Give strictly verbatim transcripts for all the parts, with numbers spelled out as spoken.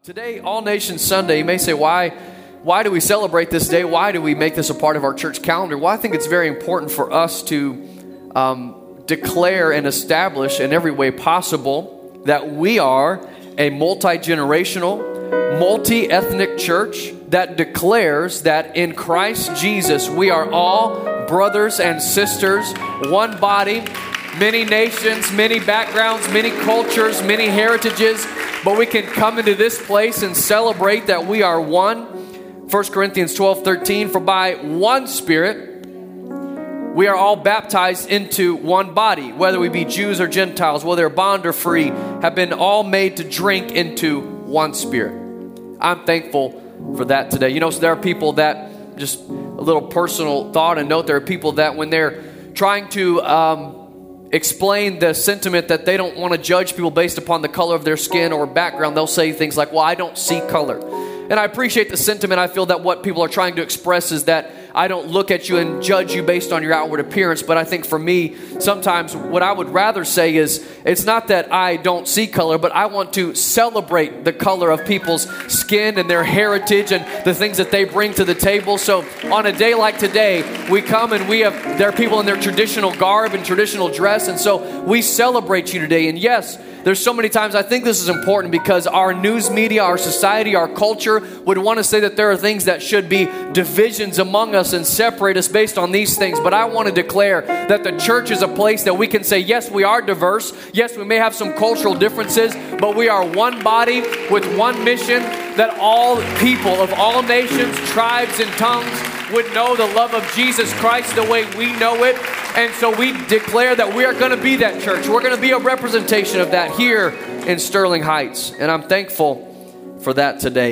Today, All Nations Sunday, you may say, why, why do we celebrate this day? Why do we make this a part of our church calendar? Well, I think it's very important for us to um, declare and establish in every way possible that we are a multi-generational, multi-ethnic church that declares that in Christ Jesus, we are all brothers and sisters, one body, many nations, many backgrounds, many cultures, many heritages, but we can come into this place and celebrate that we are one. First Corinthians twelve thirteen, for by one Spirit we are all baptized into one body, whether we be Jews or Gentiles, whether bond or free, have been all made to drink into one Spirit. I'm thankful for that today. You know, so there are people that, just a little personal thought and note, there are people that when they're trying to um, explain the sentiment that they don't want to judge people based upon the color of their skin or background, they'll say things like, well, I don't see color. And I appreciate the sentiment. I feel that what people are trying to express is that I don't look at you and judge you based on your outward appearance. But I think for me, sometimes what I would rather say is, it's not that I don't see color, but I want to celebrate the color of people's skin and their heritage and the things that they bring to the table. So on a day like today, we come and we have, there are people in their traditional garb and traditional dress. And so we celebrate you today. And yes, there's so many times I think this is important because our news media, our society, our culture would want to say that there are things that should be divisions among us and separate us based on these things. But I want to declare that the church is a place that we can say, yes, we are diverse. Yes, we may have some cultural differences, but we are one body with one mission, that all people of all nations, tribes, and tongues would know the love of Jesus Christ the way we know it. And so we declare that we are going to be that church. We're going to be a representation of that here in Sterling Heights. And I'm thankful for that today.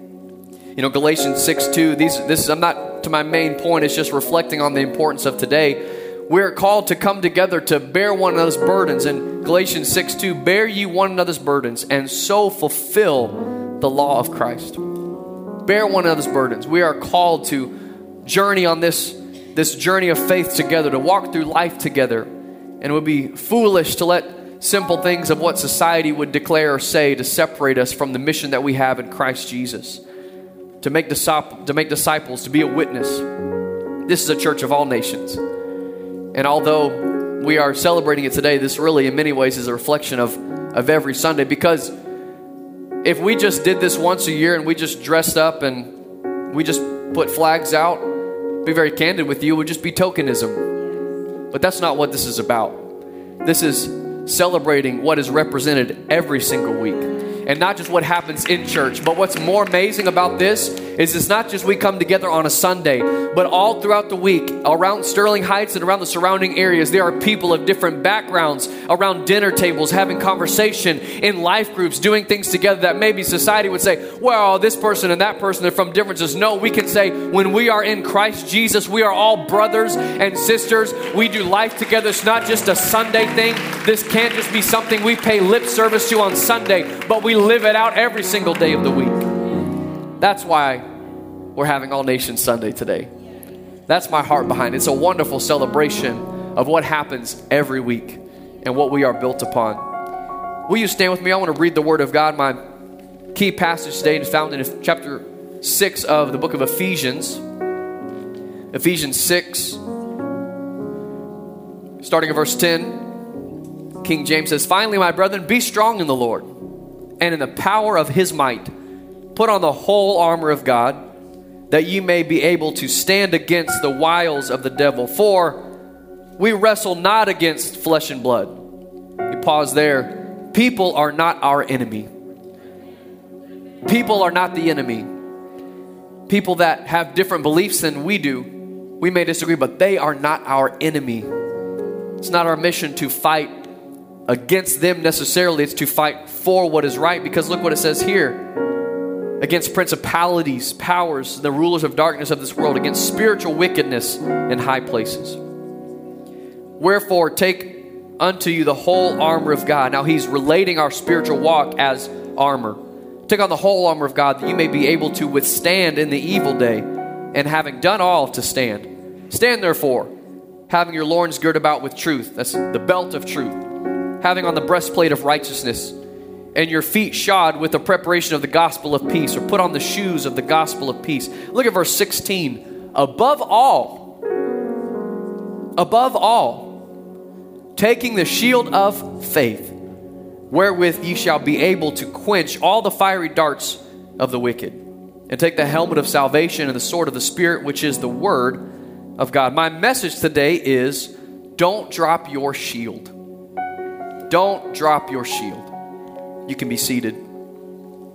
You know, Galatians six two, these, this is, I'm not to my main point, it's just reflecting on the importance of today. We're called to come together to bear one another's burdens. And Galatians six two, bear ye one another's burdens and so fulfill the law of Christ. Bear one another's burdens. We are called to journey on this, this journey of faith together, to walk through life together. And it would be foolish to let simple things of what society would declare or say to separate us from the mission that we have in Christ Jesus. To make, disciples, to make disciples, to be a witness. This is a church of all nations. And although we are celebrating it today, this really in many ways is a reflection of, of every Sunday. Because if we just did this once a year and we just dressed up and we just put flags out, be very candid with you, it would just be tokenism. But that's not what this is about. This is celebrating what is represented every single week. And not just what happens in church. But what's more amazing about this is it's not just we come together on a Sunday, but all throughout the week, around Sterling Heights and around the surrounding areas, there are people of different backgrounds around dinner tables, having conversation in life groups, doing things together that maybe society would say, well, this person and that person are from differences. No, we can say when we are in Christ Jesus, we are all brothers and sisters. We do life together. It's not just a Sunday thing. This can't just be something we pay lip service to on Sunday, but we live it out every single day of the week. That's why we're having All Nations Sunday today. That's my heart behind it. It's a wonderful celebration of what happens every week and what we are built upon. Will you stand with me? I want to read the Word of God. My key passage today is found in chapter six of the book of Ephesians. Ephesians six, starting at verse ten. King James says, finally, my brethren, be strong in the Lord and in the power of his might. Put on the whole armor of God, that ye may be able to stand against the wiles of the devil. For we wrestle not against flesh and blood. You pause there. People are not our enemy. People are not the enemy. People that have different beliefs than we do, we may disagree, but they are not our enemy. It's not our mission to fight against them necessarily. It's to fight for what is right, because look what it says here. Against principalities, powers, the rulers of darkness of this world, against spiritual wickedness in high places. Wherefore take unto you the whole armor of God. Now he's relating our spiritual walk as armor. Take on the whole armor of God, that you may be able to withstand in the evil day, and having done all to stand. Stand therefore, having your loins girt about with truth. That's the belt of truth. Having on the breastplate of righteousness, and your feet shod with the preparation of the gospel of peace, or put on the shoes of the gospel of peace. Look at verse sixteen. Above all, above all, taking the shield of faith, wherewith ye shall be able to quench all the fiery darts of the wicked, and take the helmet of salvation and the sword of the Spirit, which is the word of God. My message today is, don't drop your shield. Don't drop your shield. You can be seated. You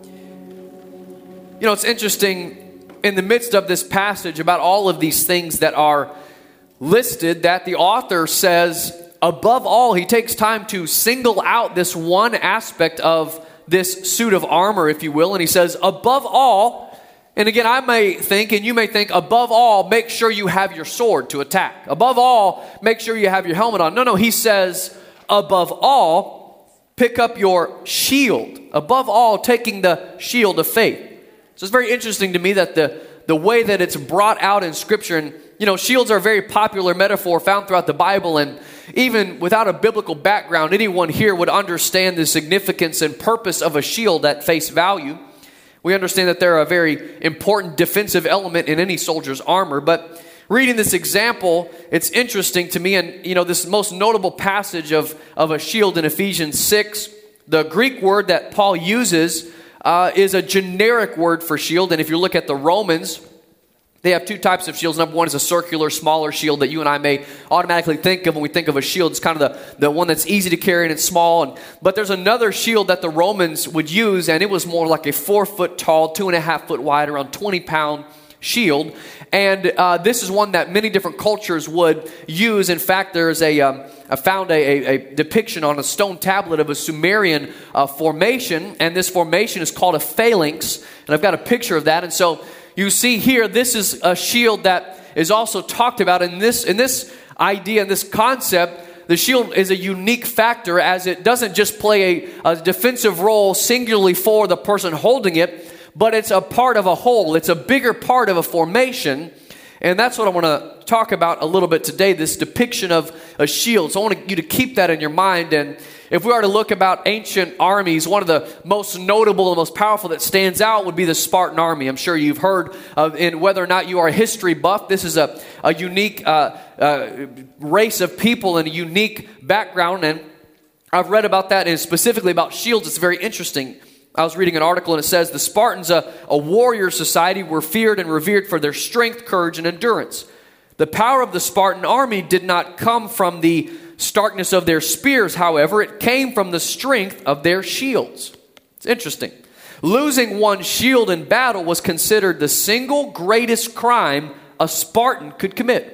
know, it's interesting, in the midst of this passage about all of these things that are listed, that the author says, above all, he takes time to single out this one aspect of this suit of armor, if you will, and he says, above all, and again, I may think, and you may think, above all, make sure you have your sword to attack. Above all, make sure you have your helmet on. No, no, he says, above all, pick up your shield. Above all, taking the shield of faith. So it's very interesting to me that the, the way that it's brought out in Scripture, and you know, shields are a very popular metaphor found throughout the Bible, and even without a biblical background, anyone here would understand the significance and purpose of a shield at face value. We understand that they're a very important defensive element in any soldier's armor, but reading this example, it's interesting to me, and you know, this most notable passage of, of a shield in Ephesians six, the Greek word that Paul uses uh, is a generic word for shield, and if you look at the Romans, they have two types of shields. Number one is a circular, smaller shield that you and I may automatically think of when we think of a shield. It's kind of the, the one that's easy to carry and it's small. And, but there's another shield that the Romans would use, and it was more like a four foot tall, two and a half foot wide, around twenty pound shield. And uh, this is one that many different cultures would use. In fact, there's a, um, I found a, a, a depiction on a stone tablet of a Sumerian uh, formation, and this formation is called a phalanx. And I've got a picture of that. And so you see here, this is a shield that is also talked about in this in this idea, in this concept. The shield is a unique factor, as it doesn't just play a, a defensive role singularly for the person holding it, but it's a part of a whole. It's a bigger part of a formation. And that's what I want to talk about a little bit today, this depiction of a shield. So I want you to keep that in your mind. And if we are to look about ancient armies, one of the most notable and most powerful that stands out would be the Spartan army. I'm sure you've heard of, in whether or not you are a history buff, this is a, a unique uh, uh, race of people and a unique background. And I've read about that, and specifically about shields. It's very interesting. I was reading an article, and it says the Spartans, a, a warrior society, were feared and revered for their strength, courage, and endurance. The power of the Spartan army did not come from the starkness of their spears, however. It came from the strength of their shields. It's interesting. Losing one shield in battle was considered the single greatest crime a Spartan could commit.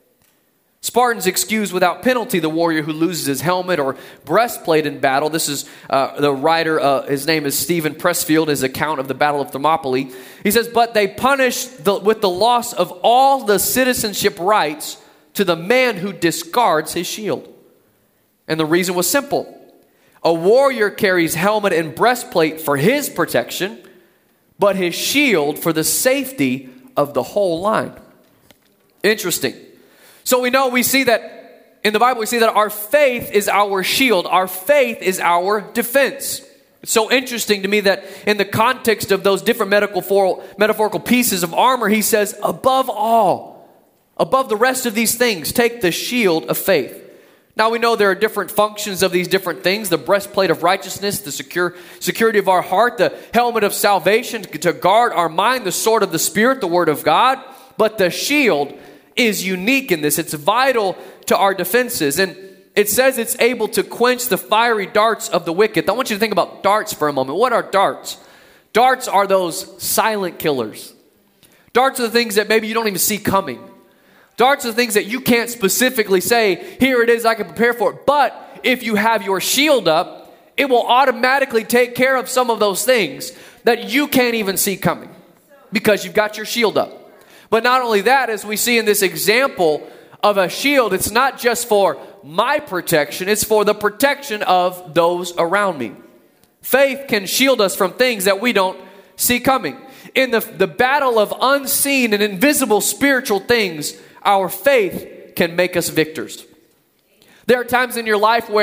Spartans excuse without penalty the warrior who loses his helmet or breastplate in battle. This is uh, the writer, uh, his name is Stephen Pressfield, his account of the Battle of Thermopylae. He says, but they punish the, with the loss of all the citizenship rights to the man who discards his shield. And the reason was simple. A warrior carries helmet and breastplate for his protection, but his shield for the safety of the whole line. Interesting. So we know, we see that in the Bible, we see that our faith is our shield. Our faith is our defense. It's so interesting to me that in the context of those different metaphorical, metaphorical pieces of armor, he says, above all, above the rest of these things, take the shield of faith. Now we know there are different functions of these different things. The breastplate of righteousness, the secure security of our heart, the helmet of salvation to guard our mind, the sword of the Spirit, the word of God. But the shield is unique in this. It's vital to our defenses. And it says it's able to quench the fiery darts of the wicked. I want you to think about darts for a moment. What are darts? Darts are those silent killers. Darts are the things that maybe you don't even see coming. Darts are things that you can't specifically say, here it is, I can prepare for it. But if you have your shield up, it will automatically take care of some of those things that you can't even see coming because you've got your shield up. But not only that, as we see in this example of a shield, it's not just for my protection, it's for the protection of those around me. Faith can shield us from things that we don't see coming. In the, the battle of unseen and invisible spiritual things, our faith can make us victors. There are times in your life where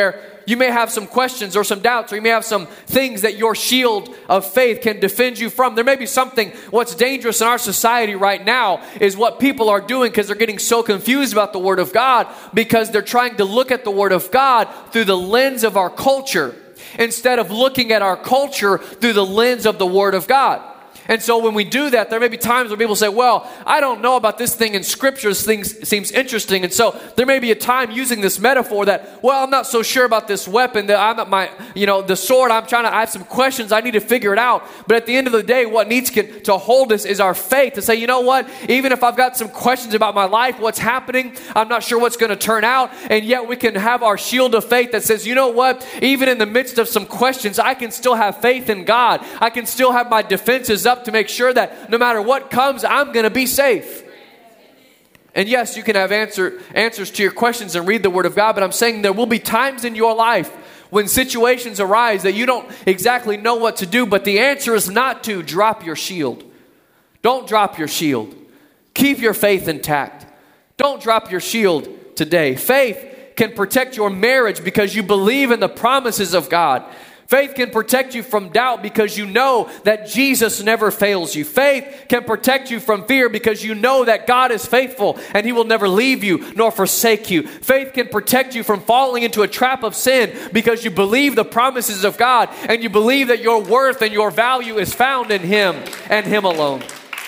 you may have some questions or some doubts, or you may have some things that your shield of faith can defend you from. There may be something, what's dangerous in our society right now is what people are doing because they're getting so confused about the Word of God because they're trying to look at the Word of God through the lens of our culture instead of looking at our culture through the lens of the Word of God. And so when we do that, there may be times where people say, well, I don't know about this thing in Scripture. This thing seems interesting. And so there may be a time using this metaphor that, well, I'm not so sure about this weapon. That I'm at my, you know, the sword, I'm trying to, I have some questions. I need to figure it out. But at the end of the day, what needs to hold us is our faith to say, you know what? Even if I've got some questions about my life, what's happening, I'm not sure what's going to turn out. And yet we can have our shield of faith that says, you know what? Even in the midst of some questions, I can still have faith in God. I can still have my defenses up to make sure that no matter what comes, I'm going to be safe. And yes, you can have answer, answers to your questions and read the Word of God, but I'm saying there will be times in your life when situations arise that you don't exactly know what to do, but the answer is not to drop your shield. Don't drop your shield. Keep your faith intact. Don't drop your shield today. Faith can protect your marriage because you believe in the promises of God. Faith can protect you from doubt because you know that Jesus never fails you. Faith can protect you from fear because you know that God is faithful and He will never leave you nor forsake you. Faith can protect you from falling into a trap of sin because you believe the promises of God and you believe that your worth and your value is found in Him and Him alone.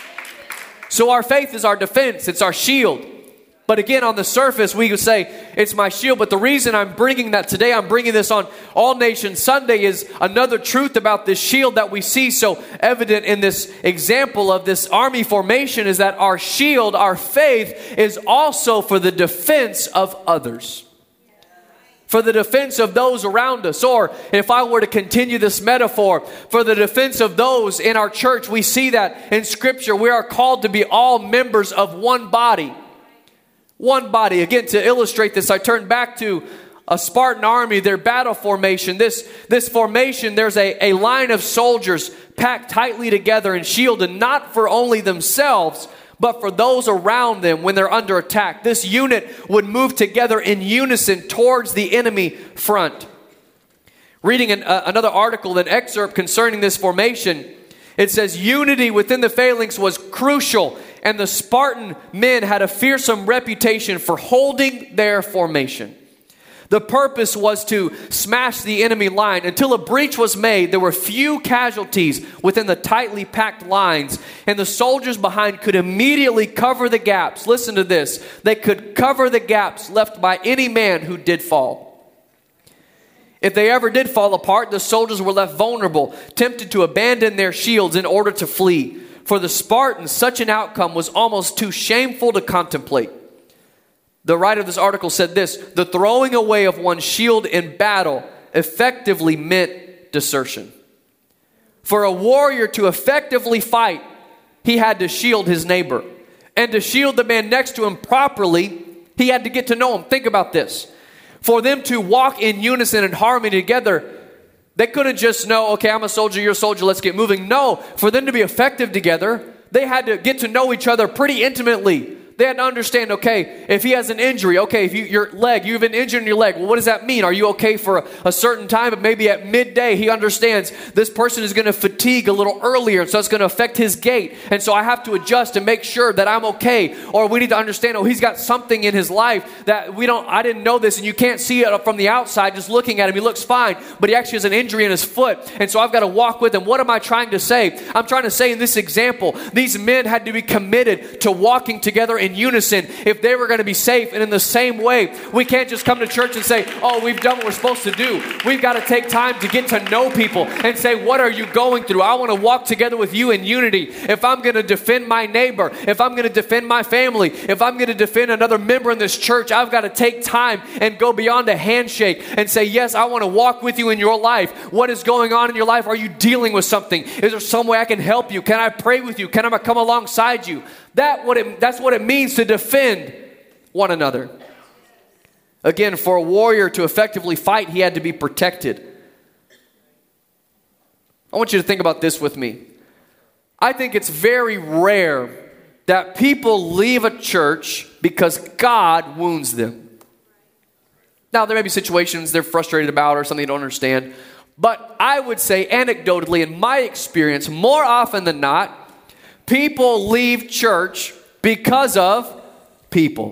So our faith is our defense. It's our shield. But again, on the surface, we would say, it's my shield. But the reason I'm bringing that today, I'm bringing this on All Nations Sunday, is another truth about this shield that we see so evident in this example of this army formation is that our shield, our faith, is also for the defense of others. For the defense of those around us. Or if I were to continue this metaphor, for the defense of those in our church, we see that in Scripture, we are called to be all members of one body. One body. Again, to illustrate this, I turn back to a Spartan army, their battle formation. This, this formation, there's a, a line of soldiers packed tightly together and shielded, not for only themselves, but for those around them when they're under attack. This unit would move together in unison towards the enemy front. Reading an, uh, another article, an excerpt concerning this formation, it says, unity within the phalanx was crucial, and the Spartan men had a fearsome reputation for holding their formation. The purpose was to smash the enemy line. Until a breach was made, there were few casualties within the tightly packed lines, and the soldiers behind could immediately cover the gaps. Listen to this. They could cover the gaps left by any man who did fall. If they ever did fall apart, the soldiers were left vulnerable, tempted to abandon their shields in order to flee. For the Spartans, such an outcome was almost too shameful to contemplate. The writer of this article said this: the throwing away of one's shield in battle effectively meant desertion. For a warrior to effectively fight, he had to shield his neighbor. And to shield the man next to him properly, he had to get to know him. Think about this. For them to walk in unison and harmony together, they couldn't just know, okay, I'm a soldier, you're a soldier, let's get moving. No, for them to be effective together, they had to get to know each other pretty intimately. They had to understand, okay, if he has an injury, okay, if you, your leg, you have an injury in your leg, well, what does that mean? Are you okay for a, a certain time? But maybe at midday, he understands this person is going to fatigue a little earlier, and so it's going to affect his gait. And so I have to adjust and make sure that I'm okay. Or we need to understand, oh, he's got something in his life that we don't, I didn't know this, and you can't see it from the outside just looking at him. He looks fine, but he actually has an injury in his foot. And so I've got to walk with him. What am I trying to say? I'm trying to say in this example, these men had to be committed to walking together in unison if they were going to be safe. And in the same way, we can't just come to church and say, oh, we've done what we're supposed to do. We've got to take time to get to know people and say, what are you going through? I want to walk together with you in unity. If I'm going to defend my neighbor, if I'm going to defend my family, if I'm going to defend another member in this church, I've got to take time and go beyond a handshake and say, yes, I want to walk with you in your life. What is going on in your life? Are you dealing with something? Is there some way I can help you? Can I pray with you? Can I come alongside you? That what it, that's what it means to defend one another. Again, for a warrior to effectively fight, he had to be protected. I want you to think about this with me. I think it's very rare that people leave a church because God wounds them. Now, there may be situations they're frustrated about or something they don't understand. But I would say anecdotally, in my experience, more often than not, people leave church because of people.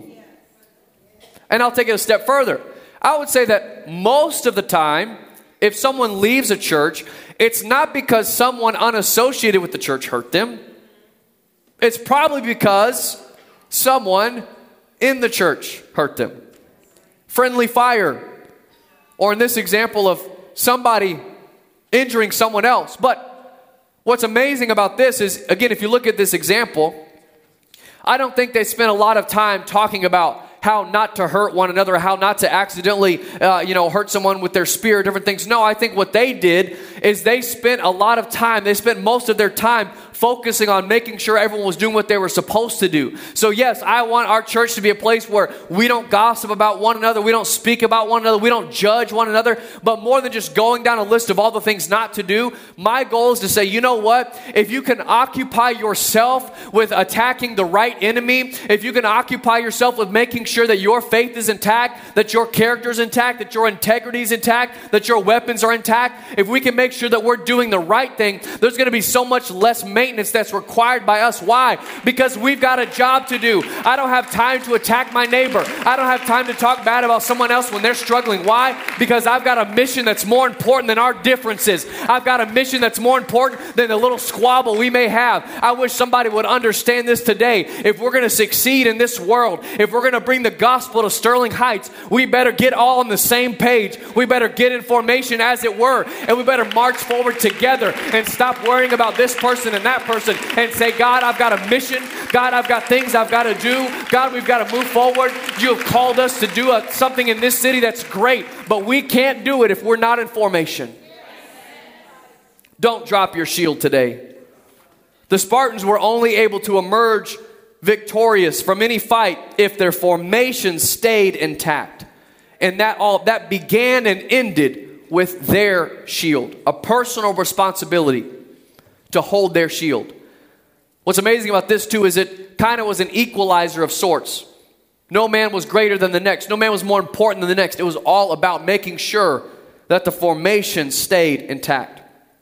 And I'll take it a step further. I would say that most of the time, if someone leaves a church, it's not because someone unassociated with the church hurt them. It's probably because someone in the church hurt them. Friendly fire. Or in this example of somebody injuring someone else. But what's amazing about this is, again, if you look at this example, I don't think they spent a lot of time talking about how not to hurt one another, how not to accidentally, uh, you know, hurt someone with their spear, different things. No, I think what they did is they spent a lot of time, they spent most of their time focusing on making sure everyone was doing what they were supposed to do. So yes, I want our church to be a place where we don't gossip about one another, we don't speak about one another, we don't judge one another, but more than just going down a list of all the things not to do, my goal is to say, you know what, if you can occupy yourself with attacking the right enemy, if you can occupy yourself with making sure that your faith is intact, that your character is intact, that your integrity is intact, that your weapons are intact, if we can make sure that we're doing the right thing, there's going to be so much less maintenance that's required by us. Why? Because we've got a job to do. I don't have time to attack my neighbor. I don't have time to talk bad about someone else when they're struggling. Why? Because I've got a mission that's more important than our differences. I've got a mission that's more important than the little squabble we may have. I wish somebody would understand this today. If we're going to succeed in this world, if we're going to bring the gospel to Sterling Heights, we better get all on the same page. We better get in formation, as it were, and we better march forward together and stop worrying about this person and that person and say, God, I've got a mission. God, I've got things I've got to do. God, we've got to move forward. You have called us to do a, something in this city that's great, but we can't do it if we're not in formation. Don't drop your shield today. The Spartans were only able to emerge victorious from any fight if their formation stayed intact. And that all that began and ended with their shield, a personal responsibility to hold their shield. What's amazing about this too is it kind of was an equalizer of sorts. No man was greater than the next. No man was more important than the next. It was all about making sure that the formation stayed intact.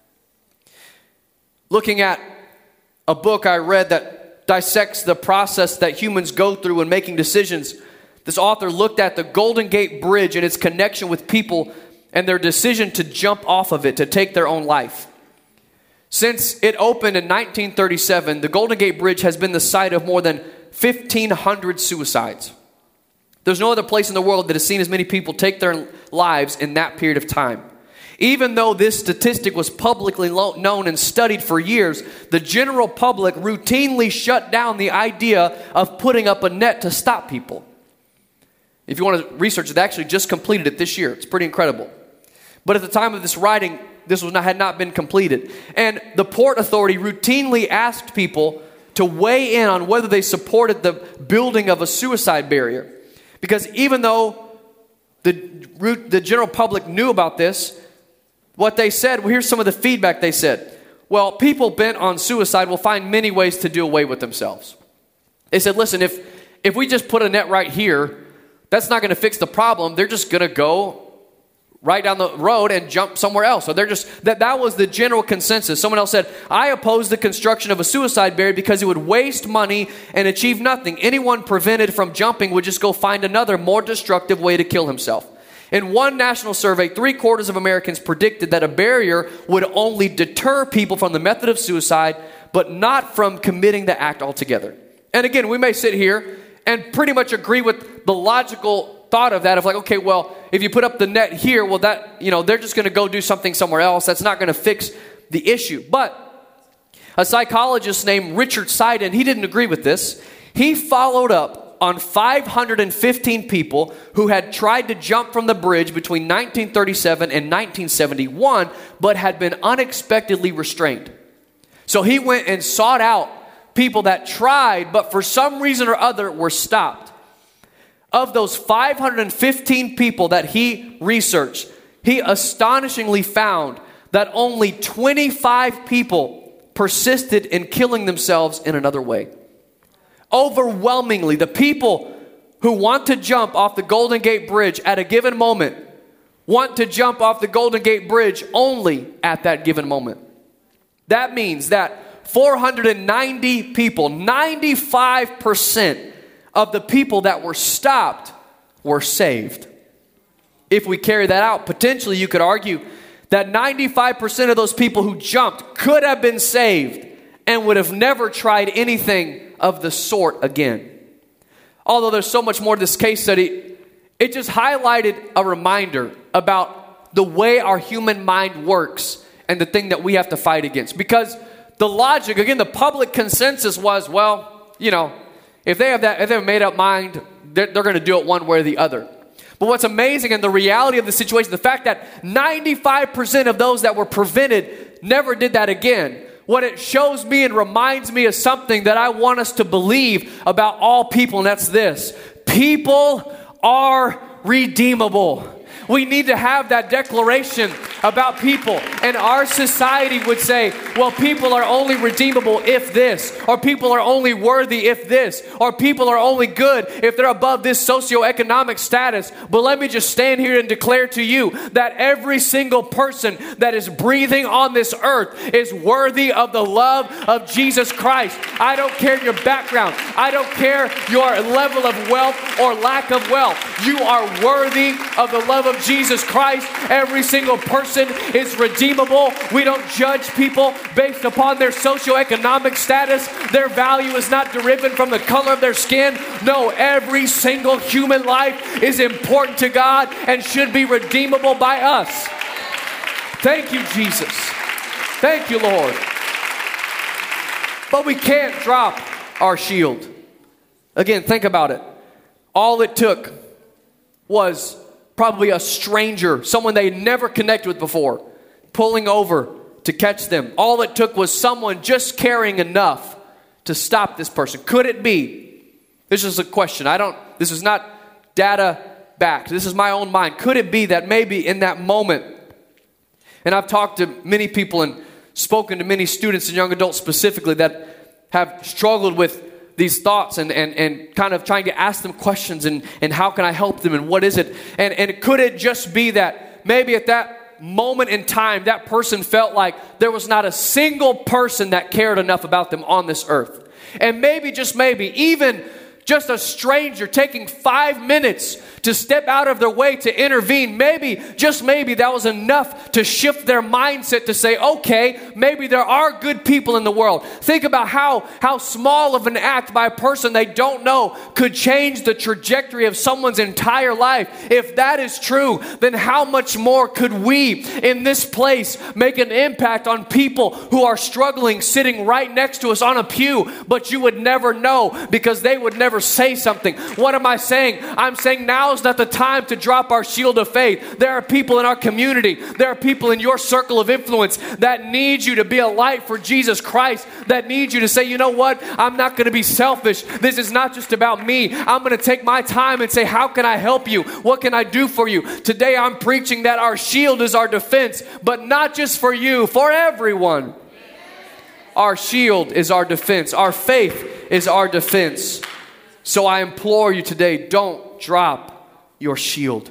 Looking at a book I read that dissects the process that humans go through in making decisions, this author looked at the Golden Gate Bridge and its connection with people and their decision to jump off of it, to take their own life. Since it opened in nineteen thirty-seven, the Golden Gate Bridge has been the site of more than fifteen hundred suicides. There's no other place in the world that has seen as many people take their lives in that period of time. Even though this statistic was publicly known and studied for years, the general public routinely shut down the idea of putting up a net to stop people. If you want to research it, they actually just completed it this year. It's pretty incredible. But at the time of this writing, this was not, had not been completed. And the Port Authority routinely asked people to weigh in on whether they supported the building of a suicide barrier. Because even though the, the general public knew about this, what they said, well, here's some of the feedback they said. Well, people bent on suicide will find many ways to do away with themselves. They said, listen, if, if we just put a net right here, that's not going to fix the problem. They're just going to go right down the road and jump somewhere else. So they're just, that, that was the general consensus. Someone else said, I oppose the construction of a suicide barrier because it would waste money and achieve nothing. Anyone prevented from jumping would just go find another more destructive way to kill himself. In one national survey, three quarters of Americans predicted that a barrier would only deter people from the method of suicide, but not from committing the act altogether. And again, we may sit here and pretty much agree with the logical thought of that, of like, okay, well, if you put up the net here, well, that, you know, they're just going to go do something somewhere else. That's not going to fix the issue. But a psychologist named Richard Seiden, he didn't agree with this. He followed up on five hundred fifteen people who had tried to jump from the bridge between nineteen thirty-seven and nineteen seventy-one, but had been unexpectedly restrained. So he went and sought out people that tried, but for some reason or other were stopped. Of those five hundred fifteen people that he researched, he astonishingly found that only twenty-five people persisted in killing themselves in another way. Overwhelmingly, the people who want to jump off the Golden Gate Bridge at a given moment want to jump off the Golden Gate Bridge only at that given moment. That means that four hundred ninety people, ninety-five percent of the people that were stopped were saved. If we carry that out, potentially you could argue that ninety-five percent of those people who jumped could have been saved and would have never tried anything of the sort again. Although there's so much more to this case study, it just highlighted a reminder about the way our human mind works and the thing that we have to fight against. Because the logic, again, the public consensus was, well, you know, if they have that, if they have a made up mind, they're, they're going to do it one way or the other. But what's amazing and the reality of the situation, the fact that ninety-five percent of those that were prevented never did that again. What it shows me and reminds me of something that I want us to believe about all people, and that's this: people are redeemable. We need to have that declaration about people. And our society would say, well, people are only redeemable if this, or people are only worthy if this, or people are only good if they're above this socioeconomic status. But let me just stand here and declare to you that every single person that is breathing on this earth is worthy of the love of Jesus Christ. I don't care your background. I don't care your level of wealth or lack of wealth. You are worthy of the love of Jesus Christ. Every single person is redeemable. We don't judge people based upon their socioeconomic status. Their value is not derived from the color of their skin. No, every single human life is important to God and should be redeemable by us. Thank you, Jesus. Thank you, Lord. But we can't drop our shield. Again, think about it. All it took was probably a stranger, someone they never connected with before, pulling over to catch them. All it took was someone just caring enough to stop this person. Could it be? This is a question. I don't, this is not data backed. This is my own mind. Could it be that maybe in that moment, and I've talked to many people and spoken to many students and young adults specifically that have struggled with these thoughts and, and, and kind of trying to ask them questions and, and how can I help them and what is it? And, and could it just be that maybe at that moment in time, that person felt like there was not a single person that cared enough about them on this earth? And maybe, just maybe, even just a stranger taking five minutes to step out of their way to intervene, maybe, just maybe, that was enough to shift their mindset to say, okay, maybe there are good people in the world. Think about how, how small of an act by a person they don't know could change the trajectory of someone's entire life. If that is true, then how much more could we in this place make an impact on people who are struggling, sitting right next to us on a pew, but you would never know because they would never say something. What am I saying? I'm saying now is not the time to drop our shield of faith. There are people in our community, there are people in your circle of influence that need you to be a light for Jesus Christ, that need you to say, you know what? I'm not going to be selfish. This is not just about me. I'm going to take my time and say, how can I help you? What can I do for you? Today I'm preaching that our shield is our defense, but not just for you, for everyone. Our shield is our defense. Our faith is our defense. So I implore you today, don't drop your shield.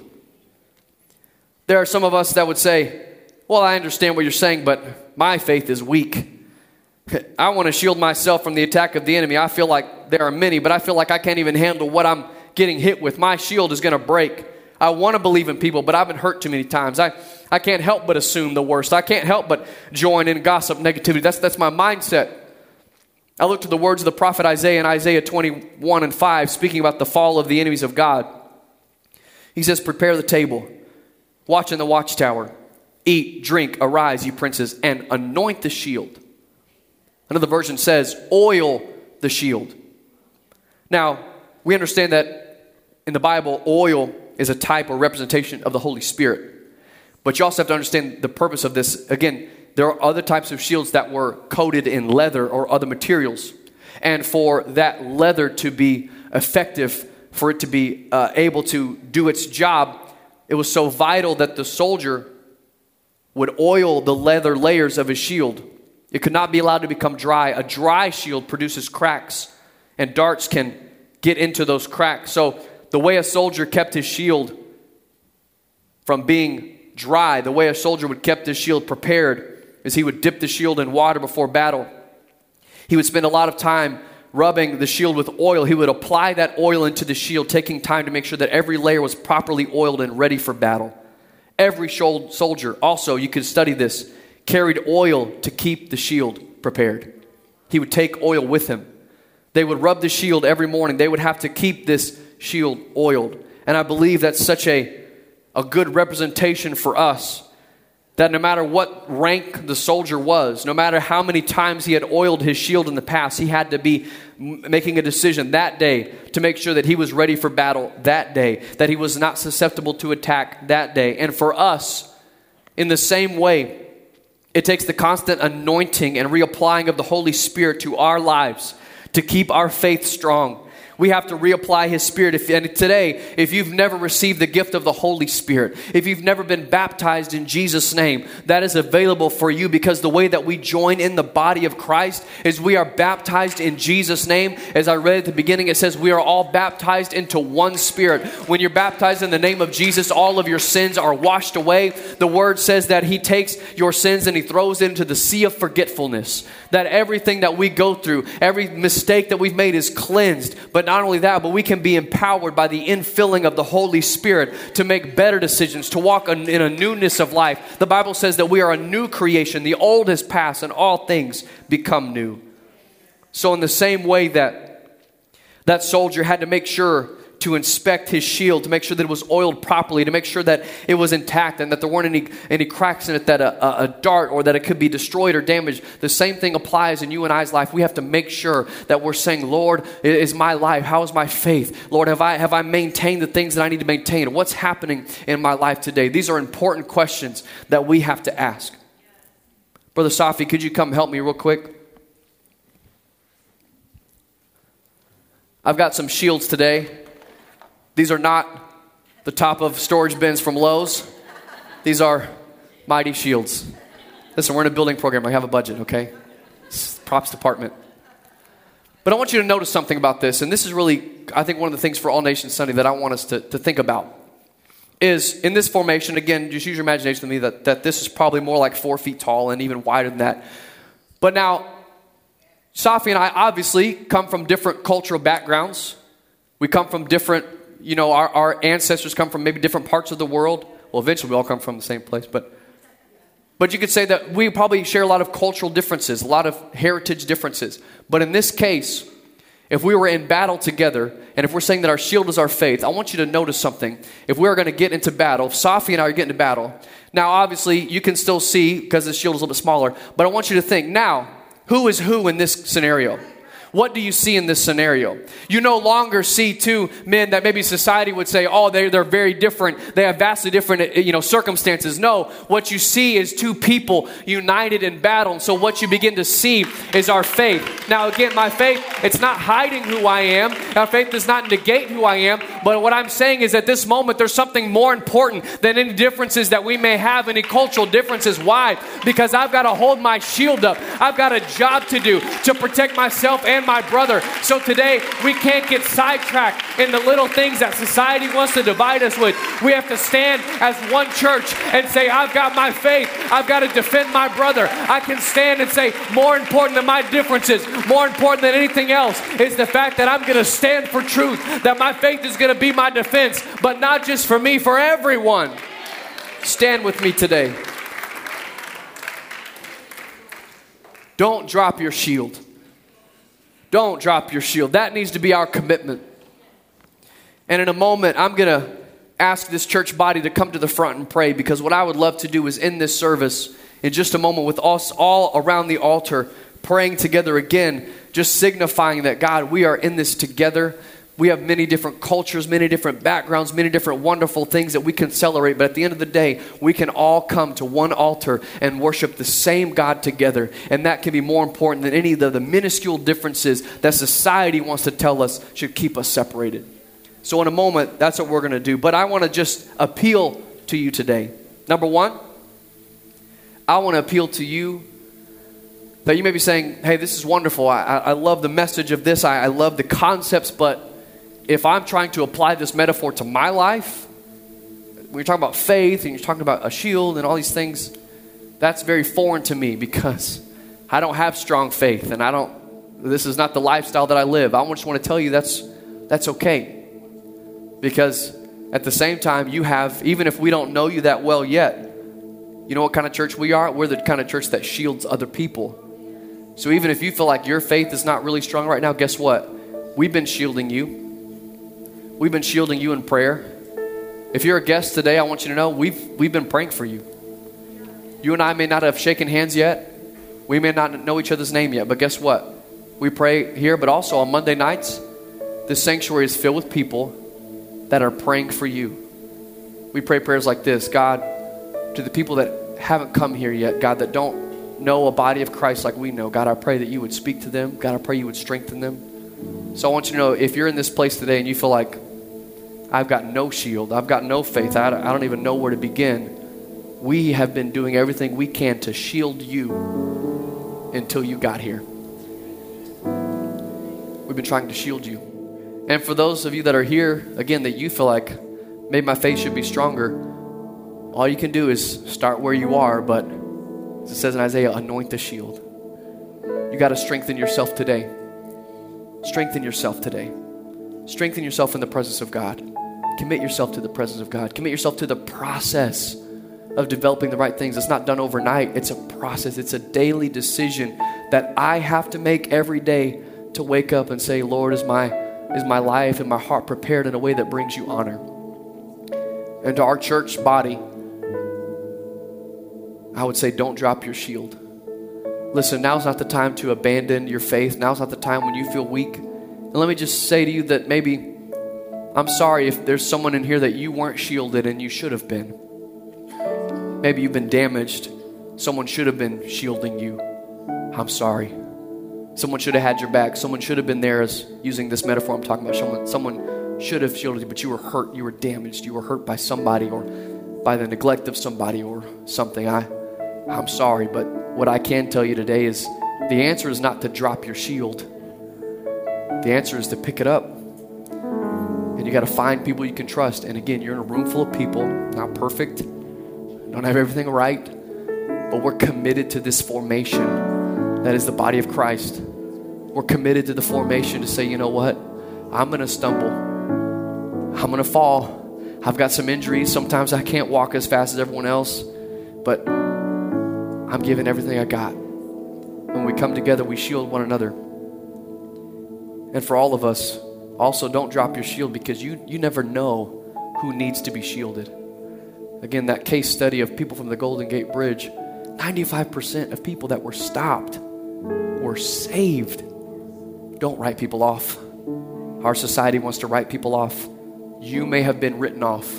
There are some of us that would say, well, I understand what you're saying, but my faith is weak. I want to shield myself from the attack of the enemy. I feel like there are many, but I feel like I can't even handle what I'm getting hit with. My shield is going to break. I want to believe in people, but I've been hurt too many times. I, I can't help but assume the worst. I can't help but join in gossip, negativity. That's, that's my mindset. I look to the words of the prophet Isaiah in Isaiah twenty-one and five, speaking about the fall of the enemies of God. He says, prepare the table, watch in the watchtower, eat, drink, arise, ye princes, and anoint the shield. Another version says, oil the shield. Now, we understand that in the Bible, oil is a type or representation of the Holy Spirit. But you also have to understand the purpose of this. Again, there are other types of shields that were coated in leather or other materials. And for that leather to be effective, for it to be uh, able to do its job, it was so vital that the soldier would oil the leather layers of his shield. It could not be allowed to become dry. A dry shield produces cracks, and darts can get into those cracks. So the way a soldier kept his shield from being dry, the way a soldier would kept his shield prepared, is he would dip the shield in water before battle. He would spend a lot of time rubbing the shield with oil. He would apply that oil into the shield, taking time to make sure that every layer was properly oiled and ready for battle. Every soldier, also, you could study this, carried oil to keep the shield prepared. He would take oil with him. They would rub the shield every morning. They would have to keep this shield oiled. And I believe that's such a, a good representation for us, that no matter what rank the soldier was, no matter how many times he had oiled his shield in the past, he had to be making a decision that day to make sure that he was ready for battle that day, that he was not susceptible to attack that day. And for us, in the same way, it takes the constant anointing and reapplying of the Holy Spirit to our lives to keep our faith strong. We have to reapply His Spirit. If, and today, if you've never received the gift of the Holy Spirit, if you've never been baptized in Jesus' name, that is available for you, because the way that we join in the body of Christ is we are baptized in Jesus' name. As I read at the beginning, it says we are all baptized into one Spirit. When you're baptized in the name of Jesus, all of your sins are washed away. The Word says that He takes your sins and He throws it into the sea of forgetfulness. That everything that we go through, every mistake that we've made is cleansed. But not only that, but we can be empowered by the infilling of the Holy Spirit to make better decisions, to walk in a newness of life. The Bible says that we are a new creation. The old has passed and all things become new. So in the same way that that soldier had to make sure to inspect his shield, to make sure that it was oiled properly, to make sure that it was intact and that there weren't any, any cracks in it, that a, a, a dart or that it could be destroyed or damaged. The same thing applies in you and I's life. We have to make sure that we're saying, Lord, is my life? How is my faith? Lord, have I, have I maintained the things that I need to maintain? What's happening in my life today? These are important questions that we have to ask. Brother Safi, could you come help me real quick? I've got some shields today. These are not the top of storage bins from Lowe's. These are mighty shields. Listen, we're in a building program. I have a budget, okay? It's props department. But I want you to notice something about this, and this is really, I think, one of the things for All Nations Sunday that I want us to, to think about, is in this formation, again, just use your imagination with me, that, that this is probably more like four feet tall and even wider than that. But now, Safi and I obviously come from different cultural backgrounds. We come from different, you know, our, our ancestors come from maybe different parts of the world. Well, eventually we all come from the same place, but but you could say that we probably share a lot of cultural differences, a lot of heritage differences. But in this case, if we were in battle together, and if we're saying that our shield is our faith, I want you to notice something. If we're going to get into battle, if Safi and I are getting into battle, now obviously you can still see because the shield is a little bit smaller, but I want you to think, now, who is who in this scenario? What do you see in this scenario? You no longer see two men that maybe society would say, oh, they're, they're very different. They have vastly different, you know, circumstances. No, what you see is two people united in battle. And so what you begin to see is our faith. Now, again, my faith, it's not hiding who I am. Our faith does not negate who I am. But what I'm saying is at this moment, there's something more important than any differences that we may have, any cultural differences. Why? Because I've got to hold my shield up. I've got a job to do to protect myself and my brother. So today, we can't get sidetracked in the little things that society wants to divide us with. We have to stand as one church and say, I've got my faith. I've got to defend my brother. I can stand and say, more important than my differences, more important than anything else is the fact that I'm going to stand for truth, that my faith is going to be my defense, but not just for me, for everyone. Stand with me today. Don't drop your shield. Don't drop your shield. That needs to be our commitment. And in a moment, I'm going to ask this church body to come to the front and pray, because what I would love to do is end this service in just a moment with us all around the altar praying together again, just signifying that, God, we are in this together. We have many different cultures, many different backgrounds, many different wonderful things that we can celebrate. But at the end of the day, we can all come to one altar and worship the same God together. And that can be more important than any of the, the minuscule differences that society wants to tell us should keep us separated. So in a moment, that's what we're going to do. But I want to just appeal to you today. Number one, I want to appeal to you that you may be saying, hey, this is wonderful. I, I love the message of this. I, I love the concepts, but if I'm trying to apply this metaphor to my life, when you're talking about faith and you're talking about a shield and all these things, that's very foreign to me because I don't have strong faith and I don't, this is not the lifestyle that I live. I just want to tell you that's, that's okay. Because at the same time, you have, even if we don't know you that well yet, you know what kind of church we are? We're the kind of church that shields other people. So even if you feel like your faith is not really strong right now, guess what? We've been shielding you. We've been shielding you in prayer. If you're a guest today, I want you to know we've we've been praying for you. You and I may not have shaken hands yet. We may not know each other's name yet, but guess what? We pray here, but also on Monday nights, this sanctuary is filled with people that are praying for you. We pray prayers like this: God, to the people that haven't come here yet, God, that don't know a body of Christ like we know, God, I pray that you would speak to them. God, I pray you would strengthen them. So I want you to know, if you're in this place today and you feel like, I've got no shield, I've got no faith, I don't, I don't even know where to begin, we have been doing everything we can to shield you until you got here. We've been trying to shield you. And for those of you that are here, again, that you feel like, maybe my faith should be stronger, all you can do is start where you are, but as it says in Isaiah, anoint the shield. You got to strengthen yourself today. Strengthen yourself today. Strengthen yourself in the presence of God. Commit yourself to the presence of God. Commit yourself to the process of developing the right things. It's not done overnight. It's a process. It's a daily decision that I have to make every day to wake up and say, Lord, is my, is my life and my heart prepared in a way that brings you honor? And to our church body, I would say, don't drop your shield. Listen, now's not the time to abandon your faith. Now's not the time when you feel weak. And let me just say to you that maybe, I'm sorry if there's someone in here that you weren't shielded and you should have been. Maybe you've been damaged. Someone should have been shielding you. I'm sorry. Someone should have had your back. Someone should have been there, as using this metaphor I'm talking about. Someone, someone should have shielded you, but you were hurt. You were damaged. You were hurt by somebody or by the neglect of somebody or something. I, I'm sorry, but what I can tell you today is the answer is not to drop your shield. The answer is to pick it up. And you got to find people you can trust. And again, you're in a room full of people, not perfect, don't have everything right, but we're committed to this formation that is the body of Christ. We're committed to the formation to say, you know what? I'm going to stumble. I'm going to fall. I've got some injuries. Sometimes I can't walk as fast as everyone else, but I'm giving everything I got. When we come together, we shield one another. And for all of us, also don't drop your shield, because you, you never know who needs to be shielded. Again, that case study of people from the Golden Gate Bridge, ninety-five percent of people that were stopped were saved. Don't write people off. Our society wants to write people off. You may have been written off.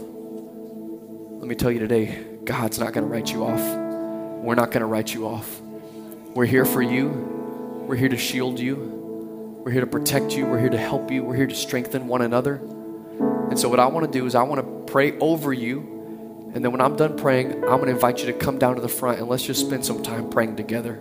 Let me tell you today, God's not going to write you off. We're not going to write you off. We're here for you. We're here to shield you. We're here to protect you. We're here to help you. We're here to strengthen one another. And so what I want to do is I want to pray over you. And then when I'm done praying, I'm going to invite you to come down to the front and let's just spend some time praying together.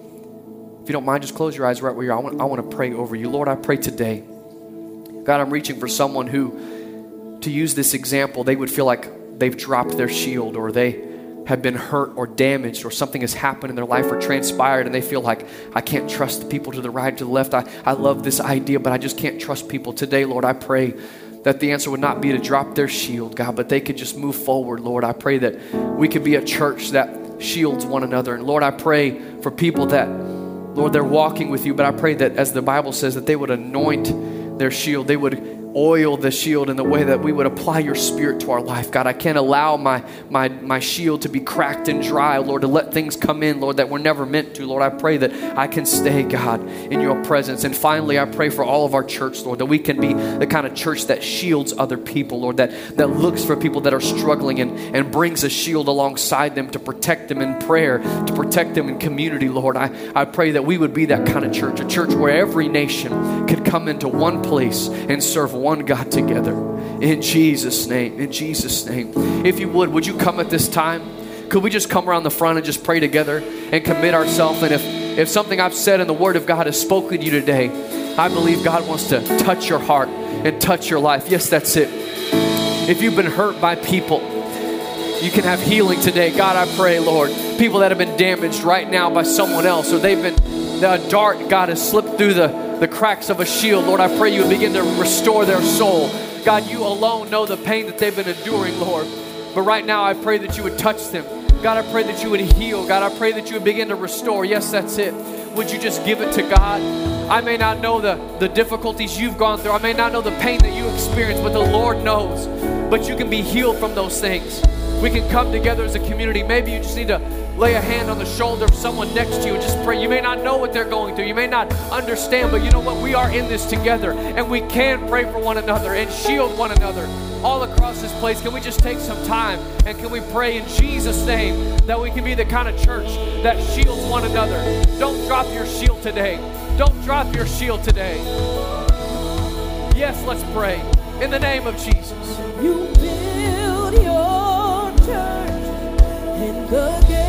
If you don't mind, just close your eyes right where you are. I want, I want to pray over you. Lord, I pray today. God, I'm reaching for someone who, to use this example, they would feel like they've dropped their shield, or they have been hurt or damaged, or something has happened in their life or transpired, and they feel like, I can't trust the people to the right, to the left. I, I love this idea, but I just can't trust people. Today, Lord, I pray that the answer would not be to drop their shield, God, but they could just move forward, Lord. I pray that we could be a church that shields one another. And Lord, I pray for people that, Lord, they're walking with you, but I pray that, as the Bible says, that they would anoint their shield. They would oil the shield in the way that we would apply your spirit to our life. God, I can't allow my, my, my shield to be cracked and dry, Lord, to let things come in, Lord, that were never meant to. Lord, I pray that I can stay, God, in your presence. And finally, I pray for all of our church, Lord, that we can be the kind of church that shields other people, Lord, that, that looks for people that are struggling and, and brings a shield alongside them to protect them in prayer, to protect them in community, Lord. I, I pray that we would be that kind of church, a church where every nation could come into one place and serve one God together. In Jesus' name, in Jesus' name. If you would, would you come at this time? Could we just come around the front and just pray together and commit ourselves? And if, if something I've said in the Word of God has spoken to you today, I believe God wants to touch your heart and touch your life. Yes, that's it. If you've been hurt by people, you can have healing today. God, I pray, Lord, people that have been damaged right now by someone else, or they've been, the dart, God, has slipped through the, the cracks of a shield. Lord, I pray you would begin to restore their soul. God, you alone know the pain that they've been enduring, Lord. But right now, I pray that you would touch them. God, I pray that you would heal. God, I pray that you would begin to restore. Yes, that's it. Would you just give it to God? I may not know the, the difficulties you've gone through. I may not know the pain that you experienced, but the Lord knows. But you can be healed from those things. We can come together as a community. Maybe you just need to lay a hand on the shoulder of someone next to you and just pray. You may not know what they're going through. You may not understand, but you know what? We are in this together, and we can pray for one another and shield one another all across this place. Can we just take some time and can we pray in Jesus' name that we can be the kind of church that shields one another? Don't drop your shield today. Don't drop your shield today. Yes, let's pray in the name of Jesus. You build your church in the